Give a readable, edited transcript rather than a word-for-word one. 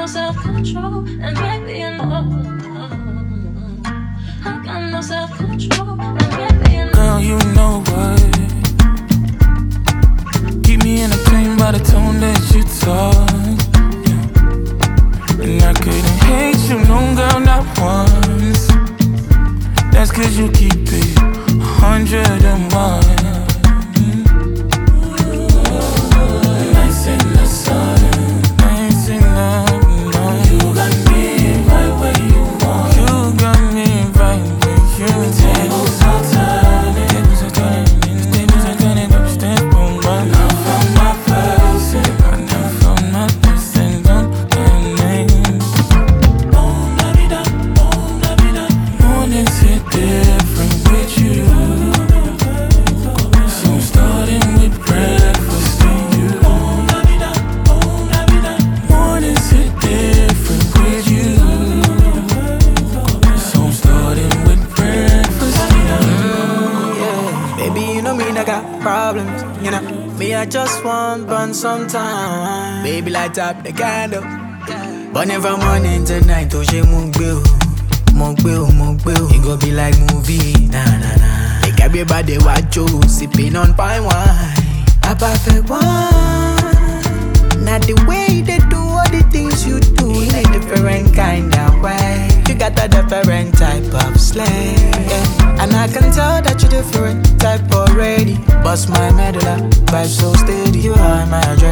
no self-control, and baby, you know I got no self-control, and baby, you know. Girl, you know what? Keep me entertained by the tone that you talk, yeah. And I couldn't hate you, no girl, not once. That's 'cause you keep it 101. Nights in the sun, nights in the night. You got me right where you want. You got me right where you want. Tables are turning, tables are turning, tables are turning up, step on my. Now from my person, now from my person, don't name. Boom, la vida, boom, la vida. Mornings hit different with you. So I'm starting with breakfast and you. Boom, la vida, boom, la vida. Mornings hit different with you. So I'm starting with breakfast and you. Yeah, baby, you know me, I got problems. You know, me, I just want burn some time. Baby, light up the candle. Burning from morning to night, oh, she won't go. It go be like movie, nah. They got me by the watch you, sipping on fine wine. A perfect one. Not the way they do all the things you do in a different kind of way. You got a different type of slang, yeah. And I can tell that you're different type already. Bust my medulla, vibe so steady. You are my